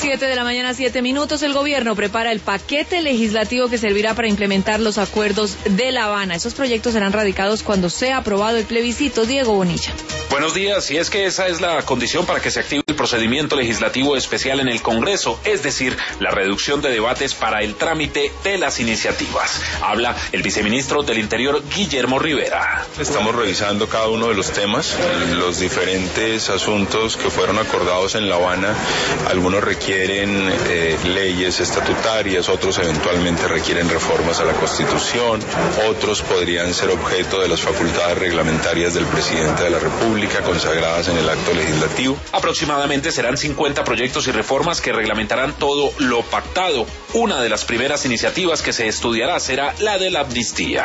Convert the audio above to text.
7:07 a.m. El gobierno prepara el paquete legislativo que servirá para implementar los acuerdos de La Habana. Esos proyectos serán radicados cuando sea aprobado el plebiscito. Diego Bonilla. Buenos días, y es que esa es la condición para que se active el procedimiento legislativo especial en el Congreso, es decir, la reducción de debates para el trámite de las iniciativas. Habla el viceministro del Interior, Guillermo Rivera. Estamos revisando cada uno de los temas, los diferentes asuntos que fueron acordados en La Habana. Algunos requieren leyes estatutarias, otros eventualmente requieren reformas a la Constitución, otros podrían ser objeto de las facultades reglamentarias del presidente de la República consagradas en el acto legislativo. Aproximadamente serán 50 proyectos y reformas que reglamentarán todo lo pactado. Una de las primeras iniciativas que se estudiará será la de la amnistía.